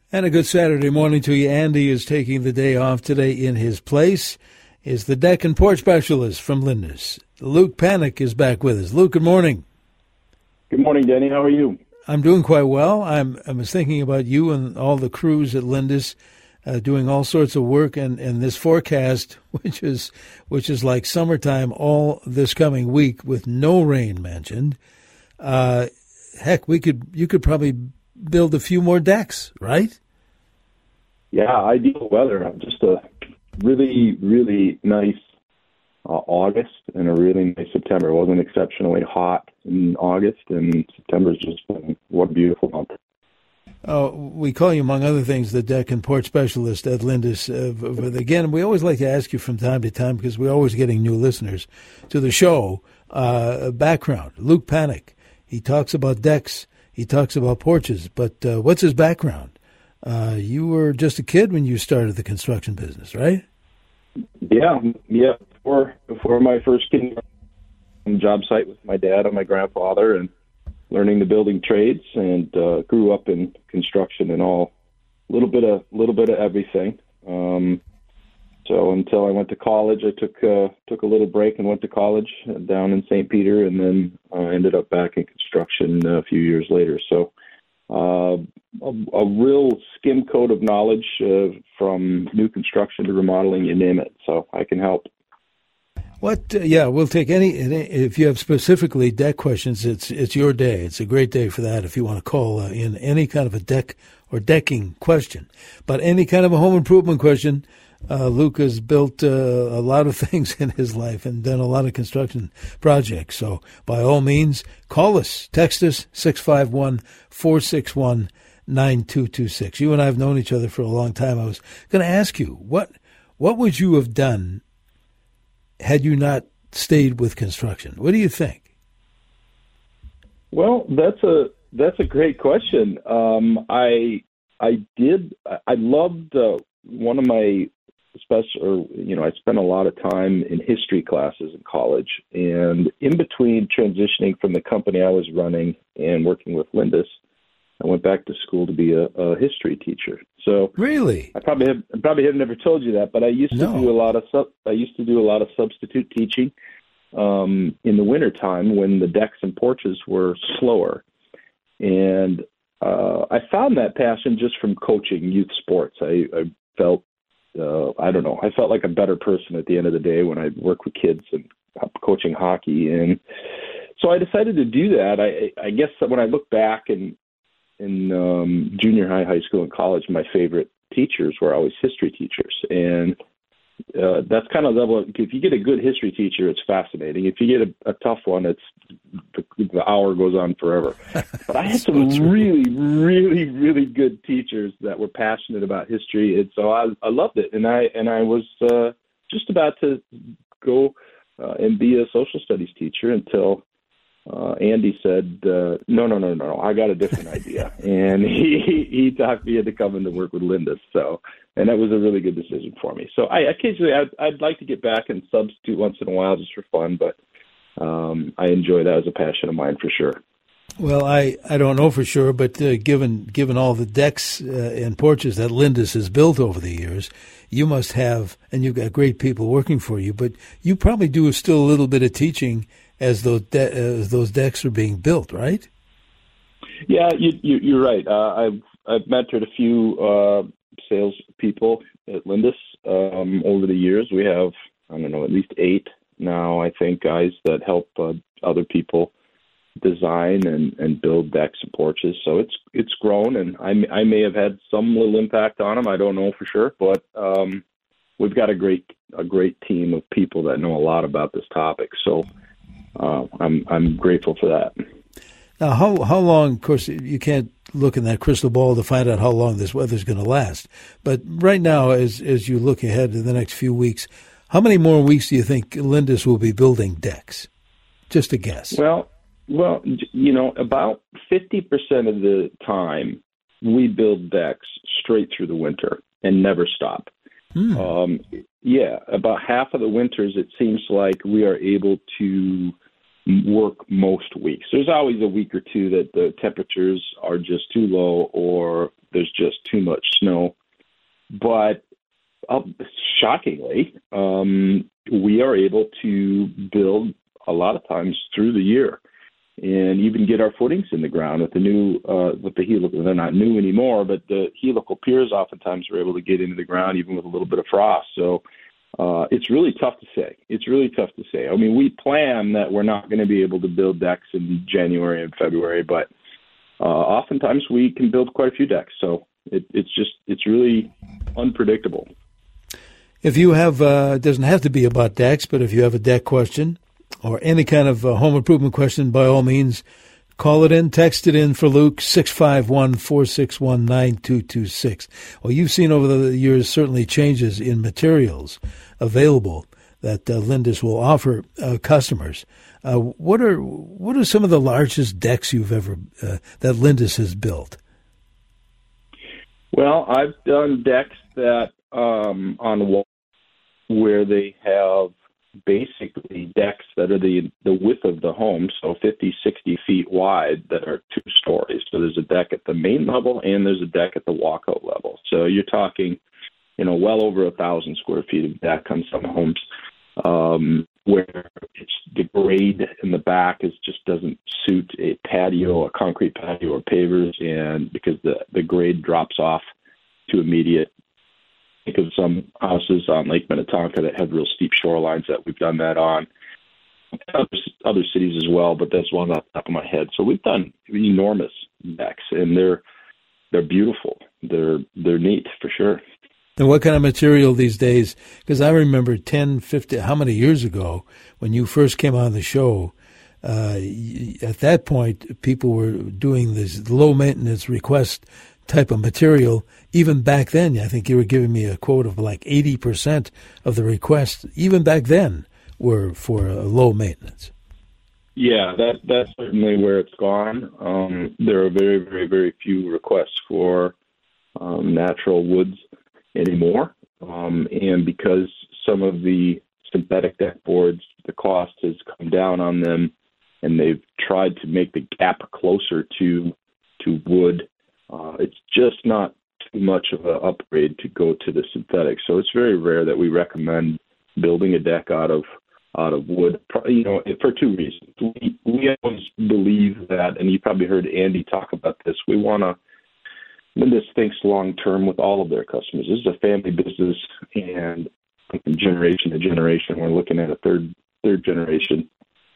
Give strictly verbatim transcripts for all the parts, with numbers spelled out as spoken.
And a good Saturday morning to you. Andy is taking the day off today. In his place is the deck and porch specialist from Lindus. Luke Panic is back with us. Luke, good morning. Good morning, Denny. How are you? I'm doing quite well. I'm, I was thinking about you and all the crews at Lindus uh, doing all sorts of work, and, and this forecast, which is which is like summertime all this coming week with no rain mentioned. Uh, heck, we could you could probably build a few more decks, right? Yeah, ideal weather. Just a really, really nice uh, August and a really nice September. It wasn't exceptionally hot in August, and September's just been, what a beautiful month. Oh, we call you, among other things, the deck and porch specialist at Lindus. Uh, but again, we always like to ask you from time to time, because we're always getting new listeners to the show, uh, background. Luke Panic. He talks about decks. He talks about porches, but uh, what's his background? Uh, you were just a kid when you started the construction business, right? Yeah, yeah. Before before my first kid on the job site with my dad and my grandfather, and learning the building trades, and uh, grew up in construction and all, a little bit of little bit of everything. Um, so until I went to college, I took uh, took a little break and went to college down in Saint Peter, and then uh, ended up back in construction a few years later. So uh, a, a real skim coat of knowledge uh, from new construction to remodeling, you name it. So I can help. What? Uh, yeah, we'll take any. If you have specifically deck questions, it's it's your day. It's a great day for that. If you want to call uh, in any kind of a deck or decking question, but any kind of a home improvement question. Uh, Luke has built uh, a lot of things in his life and done a lot of construction projects. So by all means, call us, text us, six five one, four six one, nine two two six. You and I have known each other for a long time. I was going to ask you, what what would you have done had you not stayed with construction? What do you think? Well, that's a that's a great question. Um, I I did I loved uh, one of my Especially, or, you know, I spent a lot of time in history classes in college, and in between transitioning from the company I was running and working with Lindus, I went back to school to be a, a history teacher. So really, I probably have I probably have never told you that, but I used to no. do a lot of sub, I used to do a lot of substitute teaching um, in the wintertime when the decks and porches were slower, and uh, I found that passion just from coaching youth sports. I, I felt Uh, I don't know. I felt like a better person at the end of the day when I worked with kids and coaching hockey, and so I decided to do that. I, I guess that when I look back in in um, junior high, high school, and college, my favorite teachers were always history teachers, and uh, that's kind of level. If you get a good history teacher, it's fascinating. If you get a, a tough one, it's the, the hour goes on forever. But I had some so really, really, really good teachers that were passionate about history, and so I, I loved it. And I and I was uh, just about to go uh, and be a social studies teacher until uh, Andy said, uh, "No, no, no, no, I got a different idea," and he he talked me into coming to work with Lindus. So. And that was a really good decision for me. So I occasionally, I'd, I'd like to get back and substitute once in a while just for fun, but um, I enjoy that as a passion of mine for sure. Well, I, I don't know for sure, but uh, given given all the decks uh, and porches that Lindus has built over the years, you must have, and you've got great people working for you, but you probably do still a little bit of teaching as those de- as those decks are being built, right? Yeah, you, you, you're right. Uh, I've I've mentored a few uh, sales people at Lindus um, over the years. We have, I don't know, at least eight now, I think, guys that help uh, other people design and, and build decks and porches. So it's it's grown, and I, I may have had some little impact on them. I don't know for sure, but um, we've got a great a great team of people that know a lot about this topic. So uh, I'm I'm grateful for that. Now, how how long? Of course, you can't look in that crystal ball to find out how long this weather's going to last. But right now, as as you look ahead to the next few weeks, how many more weeks do you think Lindus will be building decks? Just a guess. Well, well, you know, about fifty percent of the time we build decks straight through the winter and never stop. Hmm. Um, yeah, about half of the winters, it seems like we are able to work most weeks. There's always a week or two that the temperatures are just too low or there's just too much snow. But uh, shockingly, um, we are able to build a lot of times through the year, and even get our footings in the ground with the new, uh, with the helical. They're not new anymore, but the helical piers oftentimes are able to get into the ground even with a little bit of frost. So uh, it's really tough to say. It's really tough to say. I mean, we plan that we're not going to be able to build decks in January and February, but uh, oftentimes we can build quite a few decks. So it, it's just, it's really unpredictable. If you have, uh, it doesn't have to be about decks, but if you have a deck question, or any kind of uh, home improvement question, by all means, call it in, text it in for Luke, six five one, four six one, nine two two six. Well, you've seen over the years certainly changes in materials available that uh, Lindus will offer uh, customers. Uh, what are what are some of the largest decks you've ever, uh, that Lindus has built? Well, I've done decks that um, on wall where they have basically decks that are the the width of the home, so fifty, sixty feet wide, that are two stories. So there's a deck at the main level and there's a deck at the walkout level. So you're talking, you know, well over a thousand square feet of deck on some homes, um, where it's the grade in the back is just doesn't suit a patio, a concrete patio or pavers, and because the the grade drops off to immediate. Think of some houses on Lake Minnetonka that have real steep shorelines that we've done that on. Other, other cities as well, but that's one off the top of my head. So we've done enormous decks, and they're they're beautiful. They're they're neat for sure. And what kind of material these days? Because I remember ten, fifty, how many years ago when you first came on the show, uh, at that point people were doing this low maintenance request type of material. Even back then, I think you were giving me a quote of like eighty percent of the requests, even back then, were for uh, low maintenance. Yeah, that that's certainly where it's gone. Um, there are very, very, very few requests for um, natural woods anymore. Um, and because some of the synthetic deck boards, the cost has come down on them, and they've tried to make the gap closer to to wood, uh, it's just not too much of an upgrade to go to the synthetic. So it's very rare that we recommend building a deck out of out of wood, you know, for two reasons. We, we always believe that, and you probably heard Andy talk about this, we want to, Lindus thinks long-term with all of their customers. This is a family business, and from generation to generation, we're looking at a third third generation.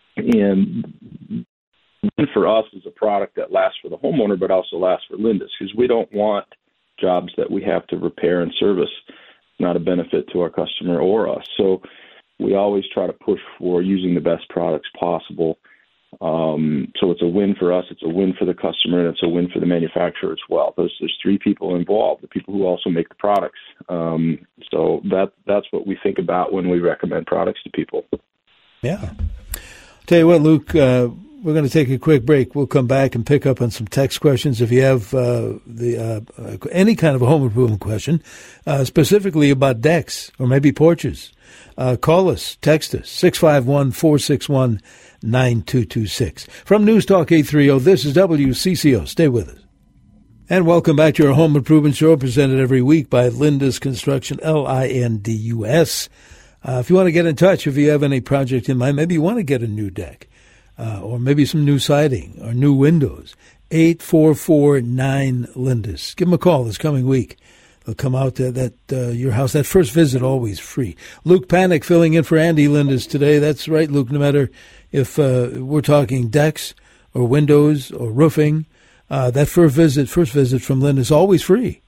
And for us is a product that lasts for the homeowner, but also lasts for Lindus, because we don't want jobs that we have to repair and service. It's not a benefit to our customer or us. So we always try to push for using the best products possible. Um, so it's a win for us, it's a win for the customer, and it's a win for the manufacturer as well. There's, there's three people involved, the people who also make the products. Um, so that that's what we think about when we recommend products to people. Yeah. I'll tell you what, Luke, uh, we're going to take a quick break. We'll come back and pick up on some text questions. If you have uh, the uh, any kind of a home improvement question, uh, specifically about decks or maybe porches, uh, call us, text us, six five one, four six one, nine two two six. From News Talk eight thirty, this is W C C O. Stay with us. And welcome back to our Home Improvement Show, presented every week by Lindus Construction, L I N D U S. Uh, if you want to get in touch, if you have any project in mind, maybe you want to get a new deck, uh, or maybe some new siding or new windows, eight four four nine Lindus. Give them a call this coming week. They'll come out to that uh, your house. That first visit, always free. Luke Panic filling in for Andy Lindus today. That's right, Luke, no matter if uh, we're talking decks or windows or roofing, uh, that first visit, first visit from Lindus, always free.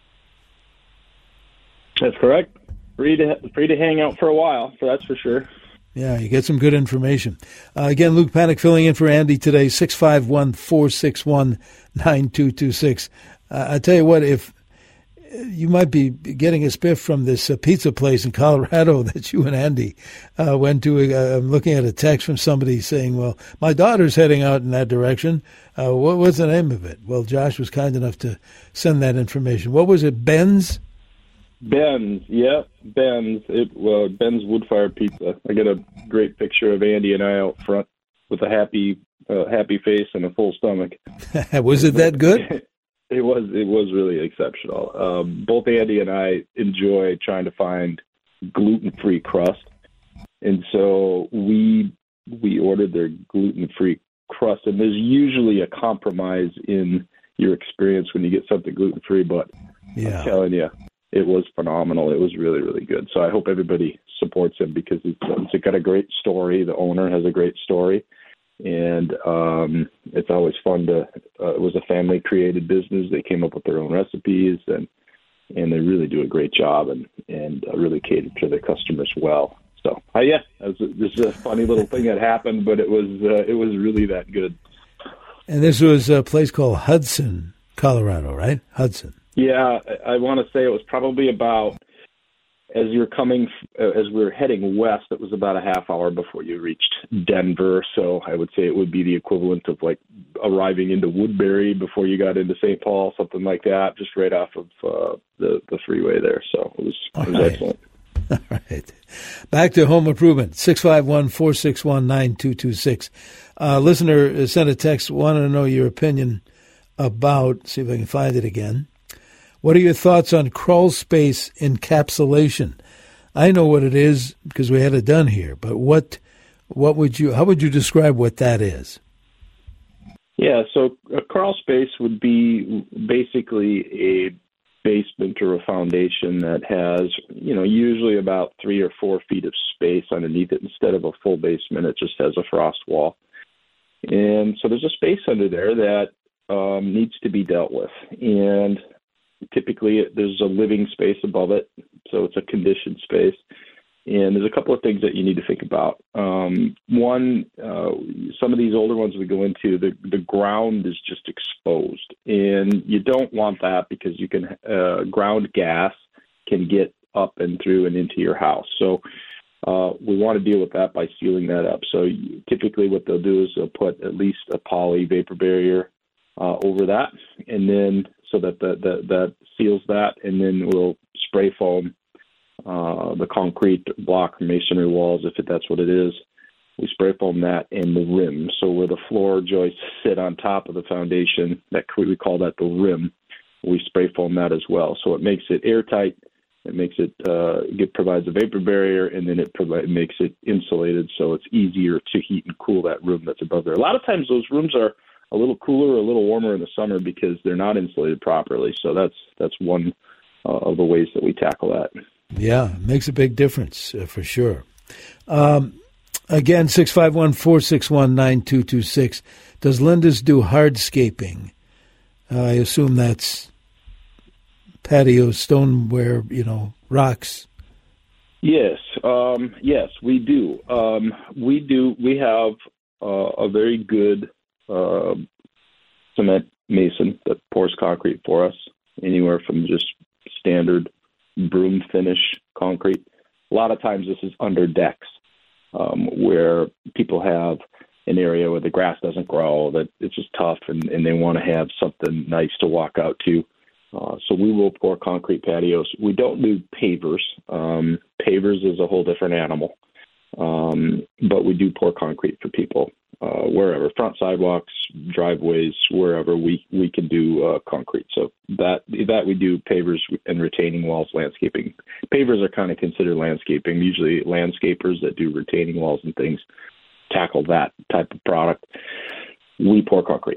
That's correct. Free to free to hang out for a while, so that's for sure. Yeah, you get some good information. Uh, again, Luke Panic filling in for Andy today, six five one, four six one, nine two two six. Uh, I tell you what, if you might be getting a spiff from this uh, pizza place in Colorado that you and Andy uh, went to. Uh, I'm looking at a text from somebody saying, well, my daughter's heading out in that direction. Uh, what was the name of it? Well, Josh was kind enough to send that information. What was it, Ben's? Ben's, yeah, Ben's. It well, Ben's Wood-Fired Pizza. I got a great picture of Andy and I out front with a happy, uh, happy face and a full stomach. Was it that good? It was it was really exceptional. Um, both Andy and I enjoy trying to find gluten-free crust, and so we we ordered their gluten-free crust. And there's usually a compromise in your experience when you get something gluten-free, but yeah. I'm telling you, it was phenomenal. It was really really good. So I hope everybody supports him because it's, it's got a great story. The owner has a great story. And um, it's always fun to. Uh, it was a family-created business. They came up with their own recipes, and and they really do a great job, and and uh, really cater to their customers well. So, uh, yeah, it was, this is a funny little thing that happened, but it was uh, it was really that good. And this was a place called Hudson, Colorado, right? Hudson. Yeah, I, I want to say it was probably about. As you're coming, uh, as we we're heading west, it was about a half hour before you reached Denver. So I would say it would be the equivalent of like arriving into Woodbury before you got into Saint Paul, something like that, just right off of uh, the the freeway there. So it was, it was right. excellent. All right. Back to home improvement, six five one, four six one, nine two two six. Uh, listener sent a text, wanted to know your opinion about, see if I can find it again. What are your thoughts on crawl space encapsulation? I know what it is because we had it done here, but what what would you how would you describe what that is? Yeah, so a crawl space would be basically a basement or a foundation that has, you know, usually about three or four feet of space underneath it. Instead of a full basement, it just has a frost wall. And so there's a space under there that um, needs to be dealt with. And typically, there's a living space above it, so it's a conditioned space. And there's a couple of things that you need to think about. Um, one, uh, some of these older ones we go into, the, the ground is just exposed. And you don't want that because you can uh, ground gas can get up and through and into your house. So uh, we want to deal with that by sealing that up. So you, typically what they'll do is they'll put at least a poly vapor barrier uh, over that, and then so that the, the, that seals that, and then we'll spray foam uh, the concrete block masonry walls, if it, that's what it is. We spray foam that and the rim. So where the floor joists sit on top of the foundation, that we call that the rim. We spray foam that as well. So it makes it airtight. It makes it, uh, it provides a vapor barrier, and then it provides, makes it insulated, so it's easier to heat and cool that room that's above there. A lot of times those rooms are a little cooler, a little warmer in the summer because they're not insulated properly. So that's that's one uh, of the ways that we tackle that. Yeah, makes a big difference uh, for sure. Um, again, six five one, four six one, nine two two six. Does Lindus do hardscaping? Uh, I assume that's patio, stoneware, you know, rocks. Yes, um, yes, we do. Um, we do. We have uh, a very good Uh, cement mason that pours concrete for us, anywhere from just standard broom finish concrete. A lot of times this is under decks um, where people have an area where the grass doesn't grow, that it's just tough, and, and they want to have something nice to walk out to. Uh, so we will pour concrete patios. We don't do pavers. Um, pavers is a whole different animal. Um, but we do pour concrete for people uh, wherever, front sidewalks, driveways, wherever we, we can do uh, concrete. So that that we do pavers and retaining walls, landscaping. Pavers are kind of considered landscaping. Usually landscapers that do retaining walls and things tackle that type of product. We pour concrete.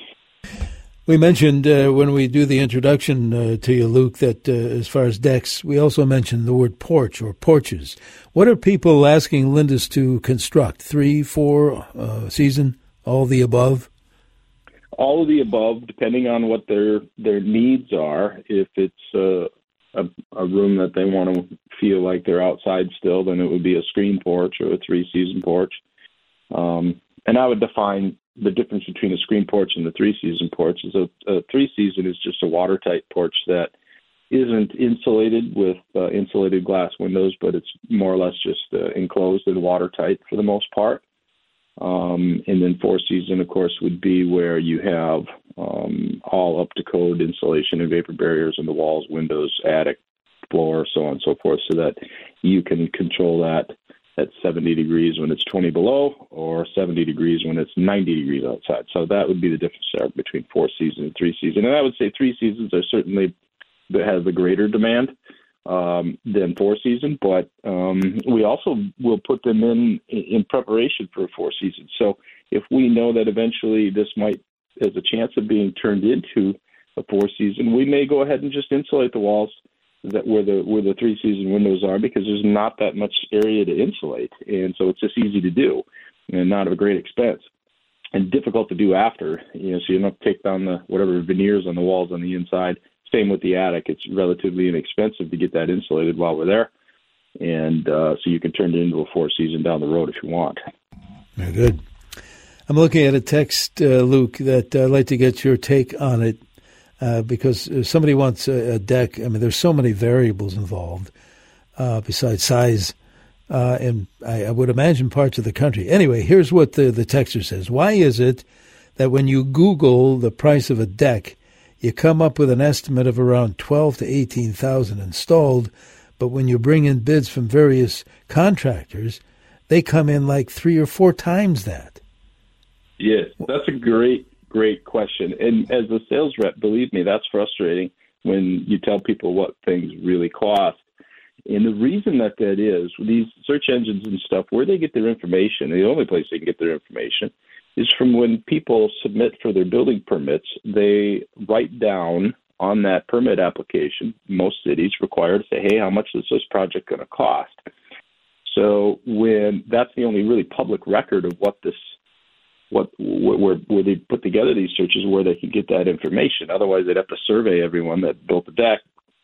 We mentioned uh, when we do the introduction uh, to you, Luke, that uh, as far as decks, we also mentioned the word porch or porches. What are people asking Lindus to construct? Three, four uh, season, all the above? All of the above, depending on what their their needs are. If it's uh, a, a room that they want to feel like they're outside still, then it would be a screen porch or a three-season porch. Um, and I would define the difference between a screen porch and the three-season porch is a, a three-season is just a watertight porch that isn't insulated with uh, insulated glass windows, but it's more or less just uh, enclosed and watertight for the most part. Um, and then four-season, of course, would be where you have um, all up-to-code insulation and vapor barriers in the walls, windows, attic, floor, so on and so forth, so that you can control that at seventy degrees when it's twenty below, or seventy degrees when it's ninety degrees outside. So that would be the difference there between four season and three season. And I would say three seasons are certainly that has the greater demand um, than four season, but um, we also will put them in in preparation for a four season. So if we know that eventually this might has a chance of being turned into a four season, we may go ahead and just insulate the walls that where the where the three season windows are, because there's not that much area to insulate, and so it's just easy to do and not of a great expense and difficult to do after. You know, so you don't have to take down the whatever veneers on the walls on the inside. Same with the attic; it's relatively inexpensive to get that insulated while we're there, and uh, so you can turn it into a four season down the road if you want. Very good. I'm looking at a text, uh, Luke, that I'd like to get your take on it. Uh, because somebody wants a, a deck. I mean, there's so many variables involved uh, besides size, uh, and I, I would imagine parts of the country. Anyway, here's what the, the texter says. Why is it that when you Google the price of a deck, you come up with an estimate of around twelve to eighteen thousand installed, but when you bring in bids from various contractors, they come in like three or four times that? Yes, that's a great Great question. And as a sales rep, believe me, that's frustrating when you tell people what things really cost. And the reason that that is, these search engines and stuff, where they get their information, the only place they can get their information is from when people submit for their building permits. They write down on that permit application, most cities require to say, hey, how much is this project going to cost? So when that's the only really public record of what this What where, where they put together these searches, where they can get that information. Otherwise, they'd have to survey everyone that built the deck.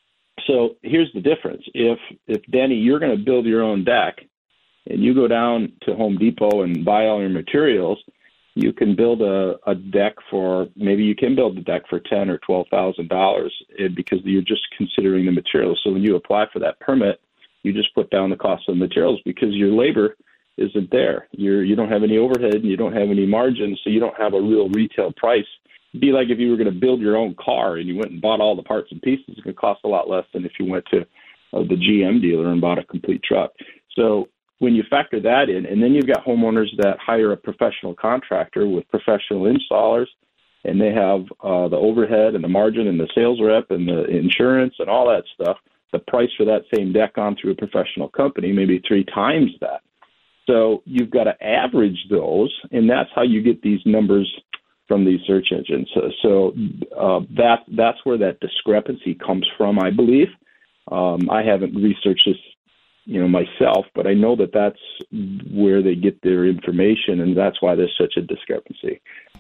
So here's the difference. If, if Danny, you're going to build your own deck, and you go down to Home Depot and buy all your materials, you can build a, a deck for, maybe you can build the deck for ten thousand dollars or twelve thousand dollars because you're just considering the materials. So when you apply for that permit, you just put down the cost of the materials because your labor isn't there. You're, you don't have any overhead and you don't have any margin, so you don't have a real retail price. It'd be like if you were going to build your own car and you went and bought all the parts and pieces. It could cost a lot less than if you went to uh, the G M dealer and bought a complete truck. So when you factor that in, and then you've got homeowners that hire a professional contractor with professional installers, and they have uh, the overhead and the margin and the sales rep and the insurance and all that stuff, the price for that same deck on through a professional company may be three times that. So you've got to average those, and that's how you get these numbers from these search engines. So, so uh, that that's where that discrepancy comes from, I believe. Um, I haven't researched this, you know, myself, but I know that that's where they get their information, and that's why there's such a discrepancy.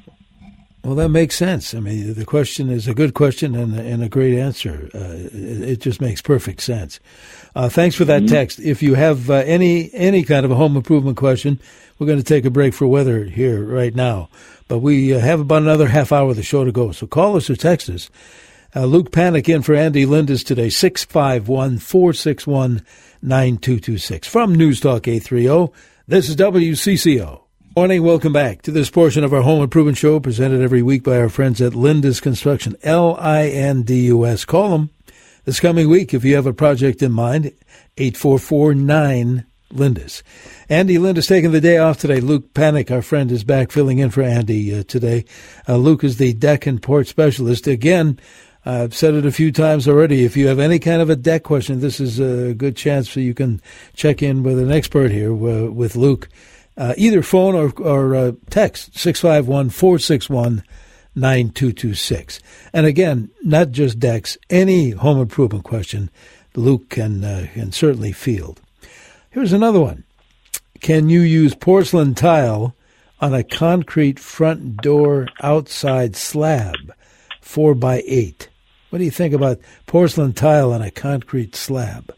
Well, that makes sense. I mean, the question is a good question and, and a great answer. Uh, it, it just makes perfect sense. Uh, thanks for that mm-hmm. text. If you have uh, any any kind of a home improvement question, we're going to take a break for weather here right now. But we uh, have about another half hour of the show to go. So call us or text us. Uh, Luke Panic in for Andy Lindis today, six five one, four six one, nine two two six. From News Talk eight thirty, this is W C C O. Morning, welcome back to this portion of our Home Improvement Show, presented every week by our friends at Lindus Construction, L I N D U S. Call them this coming week if you have a project in mind, eight four four nine Lindus. Andy Lindis taking the day off today. Luke Panic, our friend, is back filling in for Andy uh, today. Uh, Luke is the deck and port specialist. Again, I've said it a few times already. If you have any kind of a deck question, this is a good chance so you can check in with an expert here uh, with Luke. Uh, either phone or, or uh, text, six five one, four six one, nine two two six. And again, not just decks, any home improvement question Luke can, uh, can certainly field. Here's another one. Can you use porcelain tile on a concrete front door outside slab, four by eight? What do you think about porcelain tile on a concrete slab?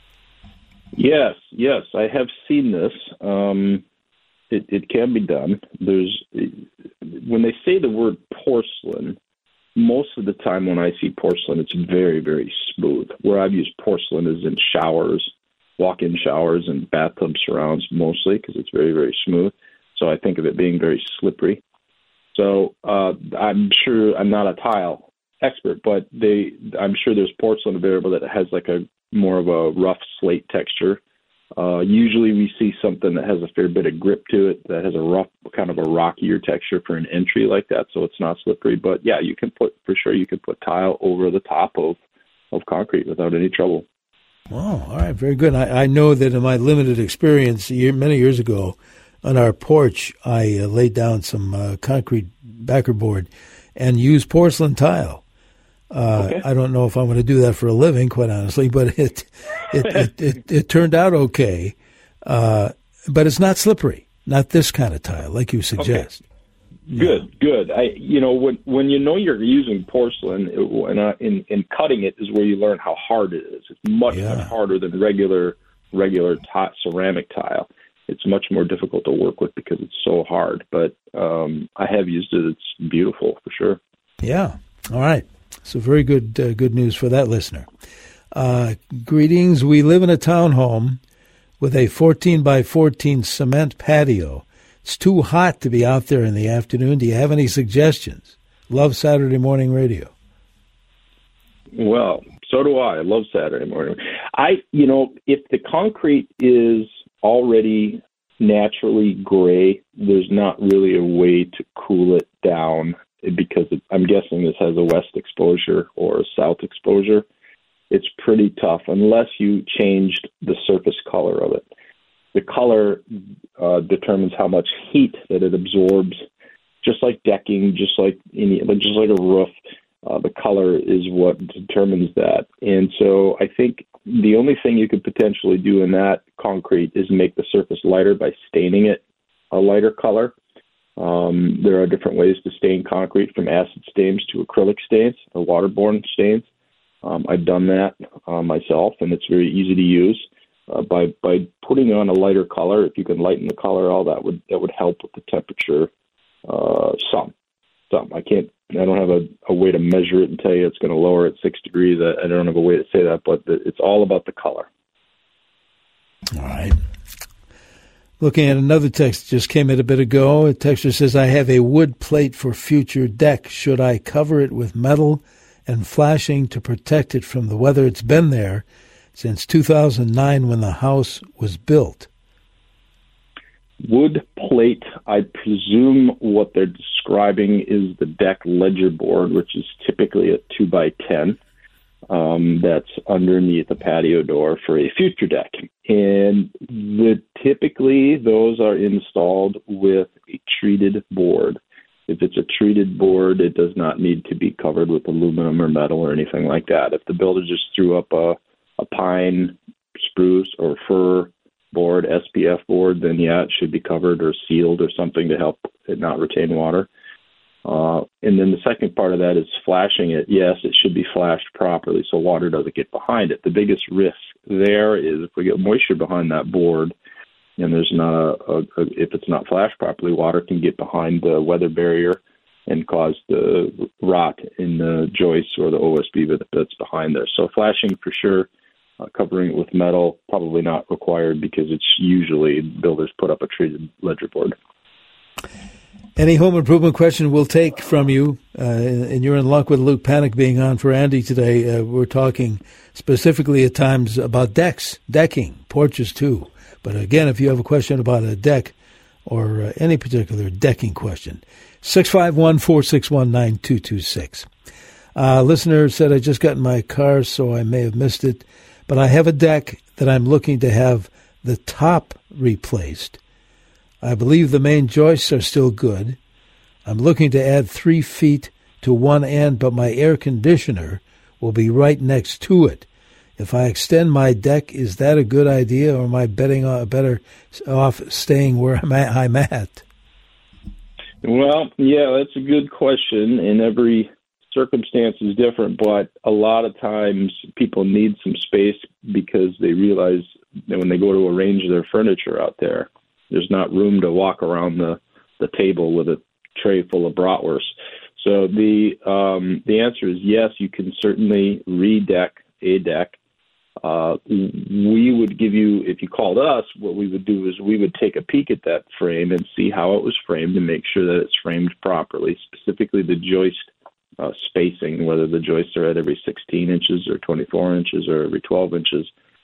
Yes, yes, I have seen this. Um, it, it can be done. There's when they say the word porcelain, most of the time when I see porcelain, it's very, very smooth. Where I've used porcelain is in showers, walk-in showers and bathtub surrounds mostly because it's very, very smooth. So I think of it being very slippery. So uh, I'm sure I'm not a tile expert, but they I'm sure there's porcelain available that has like a more of a rough slate texture Uh, usually we see something that has a fair bit of grip to it, that has a rough, kind of a rockier texture for an entry like that, so it's not slippery. But yeah, you can put, for sure, you can put tile over the top of, of concrete without any trouble. Wow, all right, very good. I, I know that in my limited experience year, many years ago, on our porch, I uh, laid down some uh, concrete backer board and used porcelain tile. Uh, okay. I don't know if I'm going to do that for a living, quite honestly, but it it it, it, it turned out okay. Uh, but it's not slippery, not this kind of tile, like you suggest. Okay. Good, yeah. good. I, you know, when when you know you're using porcelain, it, and uh, in in cutting it is where you learn how hard it is. It's much yeah. much harder than regular regular t- ceramic tile. It's much more difficult to work with because it's so hard. But um, I have used it. It's beautiful for sure. Yeah. All right. So very good uh, good news for that listener. Uh, greetings. We live in a townhome with a fourteen by fourteen cement patio. It's too hot to be out there in the afternoon. Do you have any suggestions? Love Saturday morning radio. Well, so do I. I love Saturday morning. I, you know, if the concrete is already naturally gray, there's not really a way to cool it down because it, I'm guessing this has a west exposure or a south exposure. It's pretty tough unless you changed the surface color of it. The color uh, determines how much heat that it absorbs, just like decking, just like any, just like a roof. Uh, the color is what determines that. And so I think the only thing you could potentially do in that concrete is make the surface lighter by staining it a lighter color. Um, there are different ways to stain concrete, from acid stains to acrylic stains or waterborne stains. Um, I've done that uh, myself, and it's very easy to use. Uh, by by putting on a lighter color, if you can lighten the color, all that would that would help with the temperature. Uh, some, some. I can't. I don't have a, a way to measure it and tell you it's going to lower at six degrees. I, I don't have a way to say that, but it's all about the color. All right. Looking at another text that just came in a bit ago. A texter says, I have a wood plate for future deck. Should I cover it with metal and flashing to protect it from the weather? It's been there since two thousand nine when the house was built. Wood plate, I presume what they're describing is the deck ledger board, which is typically a two by ten. Um, that's underneath the patio door for a future deck. And the, typically those are installed with a treated board. If it's a treated board, it does not need to be covered with aluminum or metal or anything like that. If the builder just threw up a, a pine, spruce, or fir board, S P F board, then yeah, it should be covered or sealed or something to help it not retain water. Uh, and then the second part of that is flashing it. Yes, it should be flashed properly so water doesn't get behind it. The biggest risk there is if we get moisture behind that board and there's not a, a, a if it's not flashed properly, water can get behind the weather barrier and cause the rot in the joists or the O S B that's behind there. So flashing for sure. Uh, covering it with metal, probably not required because it's usually builders put up a treated ledger board. Any home improvement question we'll take from you, uh, and you're in luck with Luke Panic being on for Andy today. Uh, we're talking specifically at times about decks, decking, porches too. But again, if you have a question about a deck or uh, any particular decking question, six five one, four six one, nine two two six. Uh, listener said, I just got in my car, so I may have missed it. But I have a deck that I'm looking to have the top replaced. I believe the main joists are still good. I'm looking to add three feet to one end, but my air conditioner will be right next to it. If I extend my deck, is that a good idea, or am I betting on, better off staying where I'm at? I'm at? Well, yeah, that's a good question, and every circumstance is different, but a lot of times people need some space because they realize that when they go to arrange their furniture out there, there's not room to walk around the, the table with a tray full of bratwurst. So the um, the answer is yes, you can certainly redeck a deck. Uh, we would give you, if you called us, what we would do is we would take a peek at that frame and see how it was framed and make sure that it's framed properly, specifically the joist Uh, spacing, whether the joists are at every sixteen inches or twenty-four inches or every twelve inches.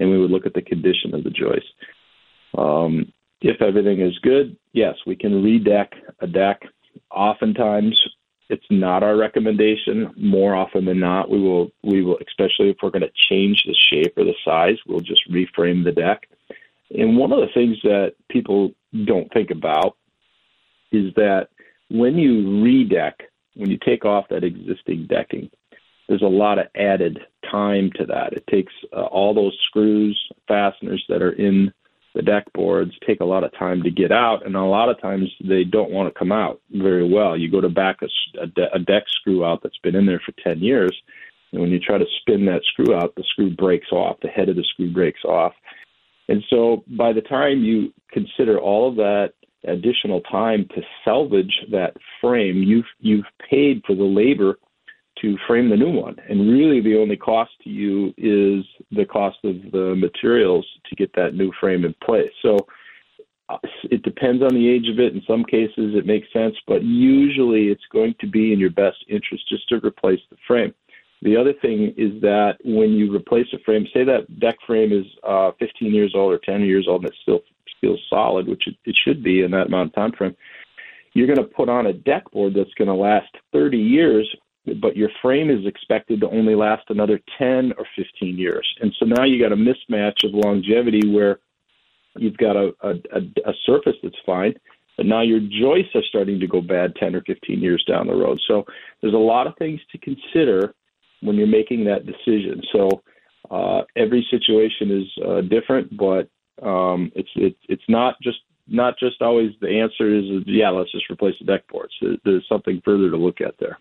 and we would look at the condition of the joist. Um, if everything is good, yes, we can redeck a deck. Oftentimes, it's not our recommendation. More often than not, we will, we will, especially if we're going to change the shape or the size, we'll just reframe the deck. And one of the things that people don't think about is that when you redeck, when you take off that existing decking, there's a lot of added time to that. It takes uh, all those screws, fasteners that are in the deck boards take a lot of time to get out, and a lot of times they don't want to come out very well. You go to back a, a, de- a deck screw out that's been in there for ten years, and when you try to spin that screw out, the screw breaks off, the head of the screw breaks off. And so by the time you consider all of that additional time to salvage that frame, you've, you've paid for the labor to frame the new one. And really the only cost to you is the cost of the materials to get that new frame in place. So uh, it depends on the age of it. In some cases it makes sense, but usually it's going to be in your best interest just to replace the frame. The other thing is that when you replace a frame, say that deck frame is uh, fifteen years old or ten years old and it still feels solid, which it, it should be in that amount of time frame, you're going to put on a deck board that's going to last thirty years, but your frame is expected to only last another ten or fifteen years. And so now you got a mismatch of longevity where you've got a, a, a surface that's fine, but now your joists are starting to go bad ten or fifteen years down the road. So there's a lot of things to consider when you're making that decision. So uh, every situation is uh, different, but um, it's it, it's not just not just always the answer is, yeah, let's just replace the deck boards. There's something further to look at there.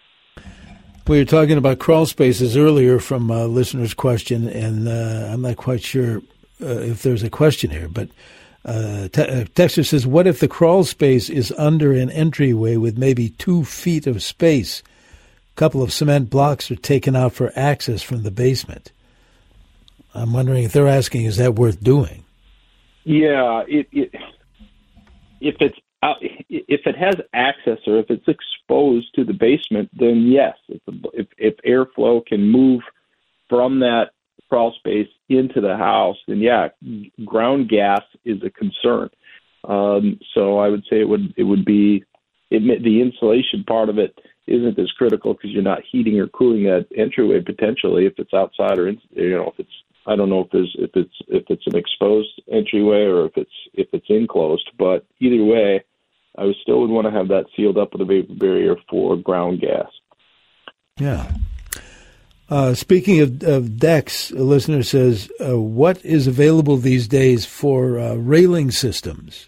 We were talking about crawl spaces earlier from a listener's question, and uh, I'm not quite sure uh, if there's a question here, but uh, te- uh, Texter says, what if the crawl space is under an entryway with maybe two feet of space? A couple of cement blocks are taken out for access from the basement. I'm wondering if they're asking, is that worth doing? Yeah, it, it, if it's out, if it has access or if it's exposed to the basement, then yes. If, if, if airflow can move from that crawl space into the house, then yeah, ground gas is a concern. Um, so I would say it would it would be it, the insulation part of it isn't as critical because you're not heating or cooling that entryway potentially if it's outside or in, you know if it's I don't know if there's if it's if it's an exposed entryway or if it's if it's enclosed, but either way, I would still would want to have that sealed up with a vapor barrier for ground gas. Yeah. Uh, speaking of, of decks, a listener says, uh, what is available these days for uh, railing systems?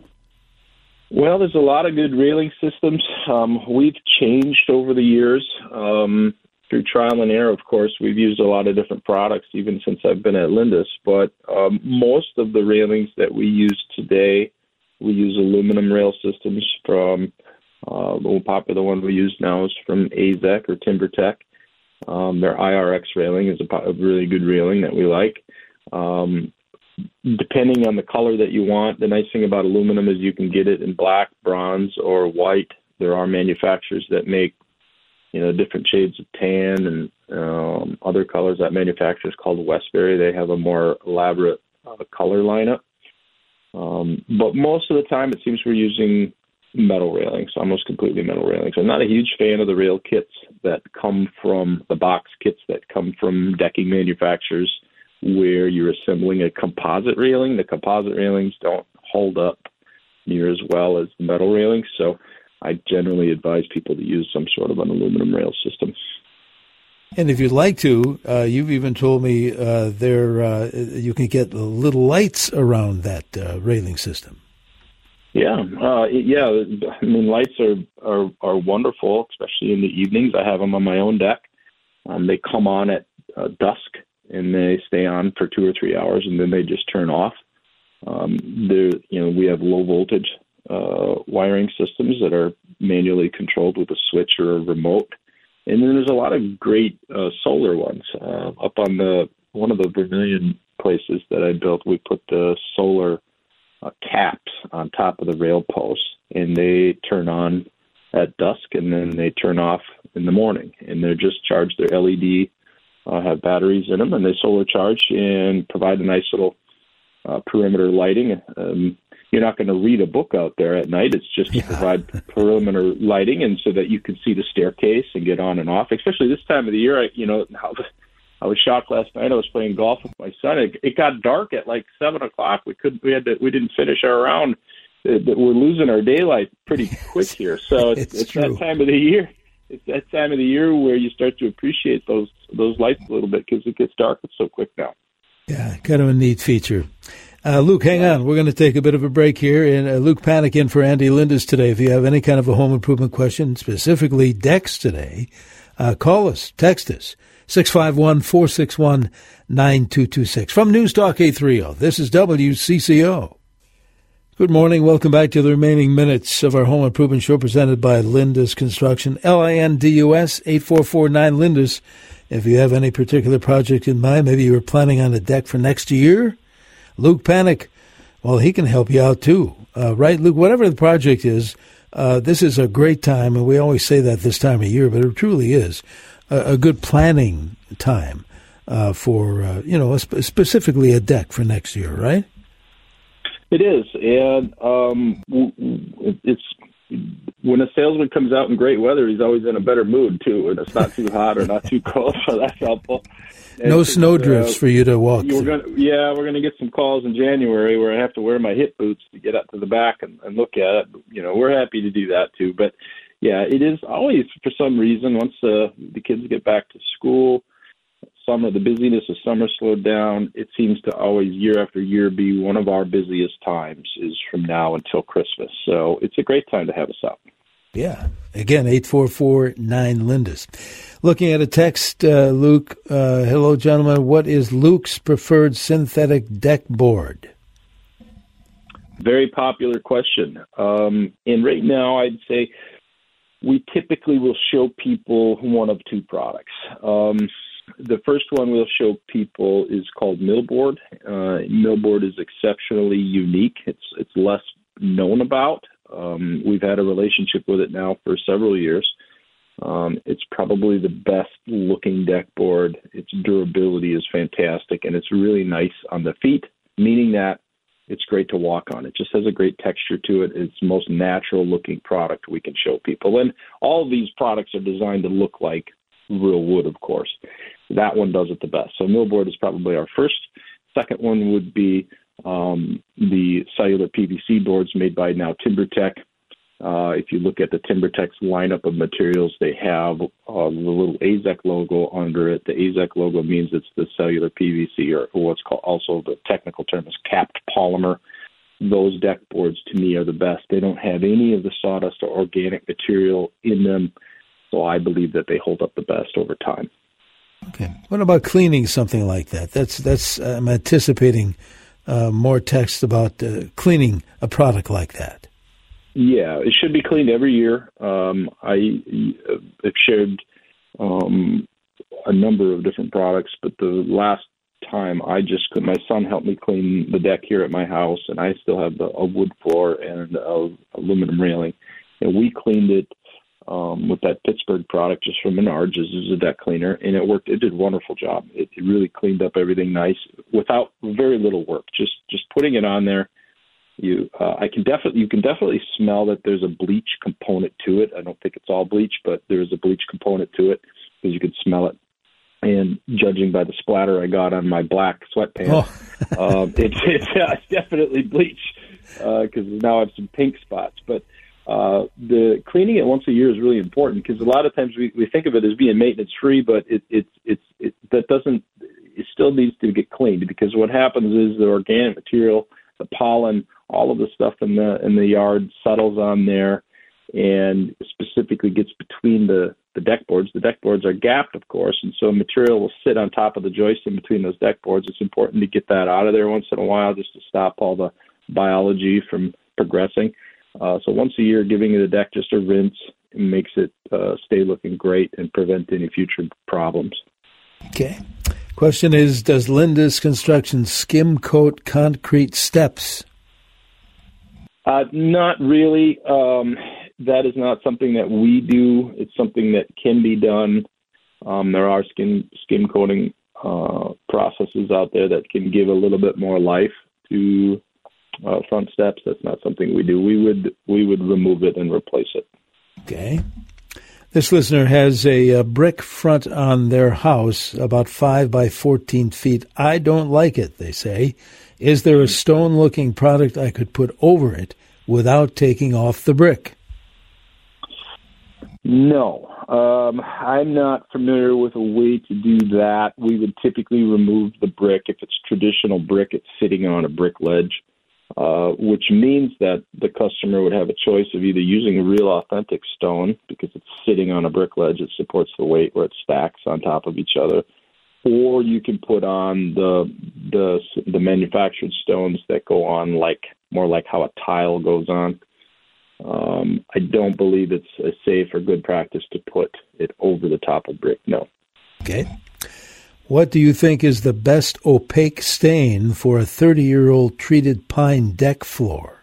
Well, there's a lot of good railing systems. Um, we've changed over the years. Um, through trial and error, of course, we've used a lot of different products, even since I've been at Lindus. But um, most of the railings that we use today, we use aluminum rail systems from, uh, the most popular one we use now is from A Z E C or TimberTech. Um, their I R X railing is a, a really good railing that we like. Um, depending on the color that you want, the nice thing about aluminum is you can get it in black, bronze, or white. There are manufacturers that make, you know, different shades of tan and um, other colors. That manufacturer is called Westbury. They have a more elaborate uh, color lineup. Um, but most of the time, it seems we're using metal railings, almost completely metal railings. I'm not a huge fan of the rail kits that come from the box kits that come from decking manufacturers where you're assembling a composite railing. The composite railings don't hold up near as well as the metal railings, so I generally advise people to use some sort of an aluminum rail system. And if you'd like to, uh, you've even told me uh, there uh, you can get little lights around that uh, railing system. Yeah, uh, yeah. I mean, lights are, are are wonderful, especially in the evenings. I have them on my own deck. Um, they come on at uh, dusk, and they stay on for two or three hours, and then they just turn off. Um, there, you know, we have low voltage uh, wiring systems that are manually controlled with a switch or a remote, and then there's a lot of great uh, solar ones. Uh, up on the one of the Vermilion places that I built, we put the solar Uh, caps on top of the rail posts, and they turn on at dusk and then they turn off in the morning, and they're just charged. They're L E D uh, have batteries in them, and they solar charge and provide a nice little uh, perimeter lighting. Um, you're not going to read a book out there at night. It's just to yeah. provide perimeter lighting, and so that you can see the staircase and get on and off. Especially this time of the year, I, you know, I was shocked last night. I was playing golf with my son. It, it got dark at like seven o'clock. We couldn't. We had to. We didn't finish our round. It, it, we're losing our daylight pretty quick here. So it's, it's, it's that time of the year. It's that time of the year where you start to appreciate those those lights a little bit because it gets dark so quick now. Yeah, kind of a neat feature. Uh, Luke, hang on. We're going to take a bit of a break here. And uh, Luke Panic in for Andy Lindus today. If you have any kind of a home improvement question, specifically decks today, uh, call us, text us, six five one, four six one, nine two two six. From News Talk eight thirty, this is W C C O. Good morning. Welcome back to the remaining minutes of our home improvement show presented by Lindus Construction, L I N D U S, eight four four nine Lindus. If you have any particular project in mind, maybe you were planning on a deck for next year, Luke Panic, well, he can help you out too. Uh, right, Luke? Whatever the project is, uh, this is a great time, and we always say that this time of year, but it truly is a, a good planning time uh, for, uh, you know, sp- specifically a deck for next year, right? It is, and um, it's when a salesman comes out in great weather, he's always in a better mood too, and it's not too hot or not too cold, so that's helpful. And no snowdrifts uh, for you to walk we're gonna, yeah, we're going to get some calls in January where I have to wear my hip boots to get up to the back and, and look at it. You know, we're happy to do that too. But, yeah, it is always, for some reason, once uh, the kids get back to school, summer, the busyness of summer slowed down, it seems to always, year after year, be one of our busiest times is from now until Christmas. So it's a great time to have us out. Yeah. Again, eight four four nine Lindus. Looking at a text, uh, Luke, uh, hello, gentlemen. What is Luke's preferred synthetic deck board? Very popular question. Um, and right now, I'd say we typically will show people one of two products. Um, the first one we'll show people is called Millboard. Uh, Millboard is exceptionally unique. It's it's less known about. Um, we've had a relationship with it now for several years. Um, it's probably the best looking deck board. Its durability is fantastic, and it's really nice on the feet, meaning that it's great to walk on. It just has a great texture to it. It's the most natural looking product we can show people. And all of these products are designed to look like real wood, of course. That one does it the best. So Millboard is probably our first. Second one would be um, the cellular P V C boards made by now TimberTech. Uh, if you look at the TimberTech's lineup of materials, they have uh, the little A Z E C logo under it. The A Z E C logo means it's the cellular P V C, or what's called also the technical term is capped polymer. Those deck boards, to me, are the best. They don't have any of the sawdust or organic material in them, so I believe that they hold up the best over time. Okay. What about cleaning something like that? That's that's I'm anticipating uh, more text about uh, cleaning a product like that. Yeah, it should be cleaned every year. Um, I have shared um, a number of different products, but the last time I just could, my son helped me clean the deck here at my house, and I still have the, a wood floor and a aluminum railing, and we cleaned it um, with that Pittsburgh product just from Menards. This is a deck cleaner, and it worked. It did a wonderful job. It, it really cleaned up everything nice without very little work. Just just putting it on there. You, uh, I can definitely, you can definitely smell that there's a bleach component to it. I don't think it's all bleach, but there's a bleach component to it because you could smell it. And judging by the splatter I got on my black sweatpants, oh. um, it's, it's, uh, it's definitely bleach because uh, now I have some pink spots. But uh, the cleaning it once a year is really important because a lot of times we, we think of it as being maintenance free, but it, it, it's it, that doesn't. It still needs to get cleaned because what happens is the organic material, the pollen, all of the stuff in the in the yard settles on there and specifically gets between the, the deck boards. The deck boards are gapped, of course, and so material will sit on top of the joist in between those deck boards. It's important to get that out of there once in a while just to stop all the biology from progressing. Uh, so once a year, giving the deck just a rinse makes it uh, stay looking great and prevent any future problems. Okay. Question is, does Lindus Construction skim coat concrete steps? Uh, not really. Um, that is not something that we do. It's something that can be done. Um, there are skin skim coating uh, processes out there that can give a little bit more life to uh, front steps. That's not something we do. We would we would remove it and replace it. Okay. This listener has a, a brick front on their house, about five by fourteen feet. I don't like it, they say. Is there a stone-looking product I could put over it without taking off the brick? No. Um, I'm not familiar with a way to do that. We would typically remove the brick. If it's traditional brick, it's sitting on a brick ledge, uh, which means that the customer would have a choice of either using a real authentic stone because it's sitting on a brick ledge, it supports the weight where it stacks on top of each other, or you can put on the the the manufactured stones that go on like more like how a tile goes on. Um, I don't believe it's a safe or good practice to put it over the top of brick, no. Okay. What do you think is the best opaque stain for a thirty-year-old treated pine deck floor?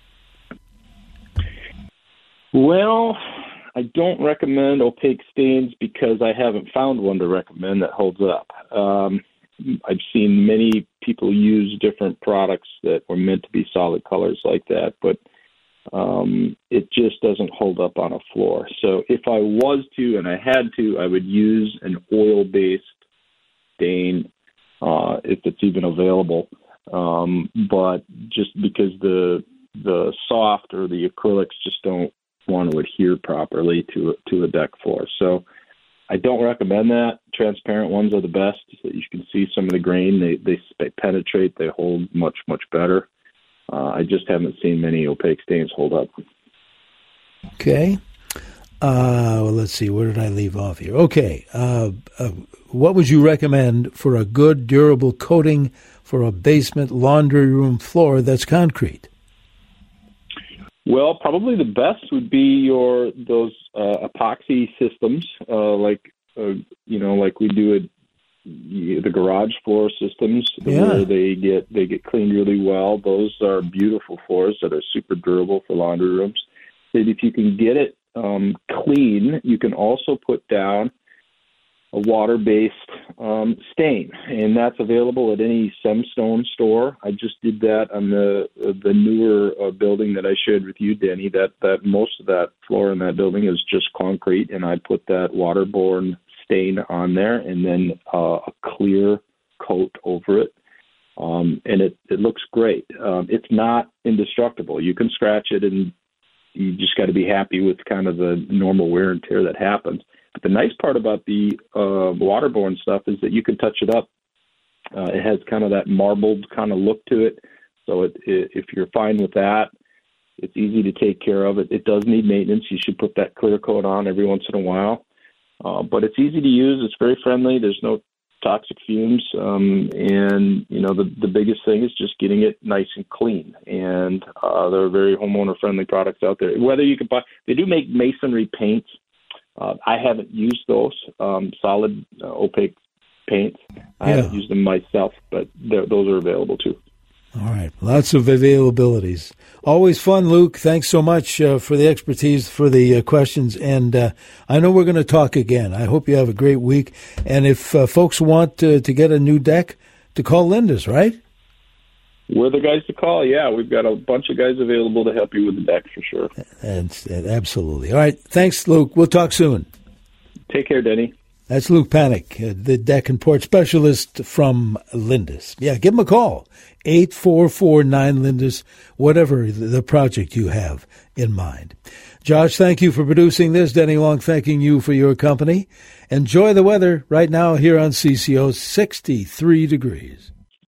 Well, I don't recommend opaque stains because I haven't found one to recommend that holds up. Um, I've seen many people use different products that were meant to be solid colors like that, but um, it just doesn't hold up on a floor. So if I was to, and I had to, I would use an oil-based stain uh, if it's even available. Um, but just because the the soft or the acrylics just don't want to adhere properly to to a deck floor. So I don't recommend that. Transparent ones are the best. You can see some of the grain. They they, they penetrate. They hold much, much better. Uh, I just haven't seen many opaque stains hold up. Okay. Uh, well, let's see. Where did I leave off here? Okay. Uh, uh, what would you recommend for a good, durable coating for a basement laundry room floor that's concrete? Well, probably the best would be your those uh, epoxy systems, uh, like uh, you know, like we do it. The garage floor systems yeah. where they get they get cleaned really well. Those are beautiful floors that are super durable for laundry rooms. And if you can get it um, clean, you can also put down a water-based um, stain, and that's available at any Semstone store. I just did that on the the newer uh, building that I shared with you, Denny. That that most of that floor in that building is just concrete, and I put that waterborne stain on there and then uh, a clear coat over it. Um, and it, it looks great. Um, it's not indestructible. You can scratch it and you just got to be happy with kind of the normal wear and tear that happens. But the nice part about the uh, waterborne stuff is that you can touch it up. Uh, it has kind of that marbled kind of look to it. So it, it, if you're fine with that, it's easy to take care of. It, it does need maintenance. You should put that clear coat on every once in a while. Uh, but it's easy to use. It's very friendly. There's no toxic fumes. Um, and, you know, the, the biggest thing is just getting it nice and clean. And uh, there are very homeowner-friendly products out there. Whether you can buy, they do make masonry paints. Uh, I haven't used those um, solid uh, opaque paints. I yeah. haven't used them myself, but those are available too. All right. Lots of availabilities. Always fun, Luke. Thanks so much uh, for the expertise, for the uh, questions. And uh, I know we're going to talk again. I hope you have a great week. And if uh, folks want to, to get a new deck, to call Lindus, right? We're the guys to call. Yeah, we've got a bunch of guys available to help you with the deck for sure. And, and absolutely. All right. Thanks, Luke. We'll talk soon. Take care, Denny. That's Luke Panic, uh, the deck and porch specialist from Lindus. Yeah, give him a call, eight four four nine Lindus, whatever the project you have in mind. Josh, thank you for producing this. Denny Long, thanking you for your company. Enjoy the weather right now here on C C O, sixty-three degrees.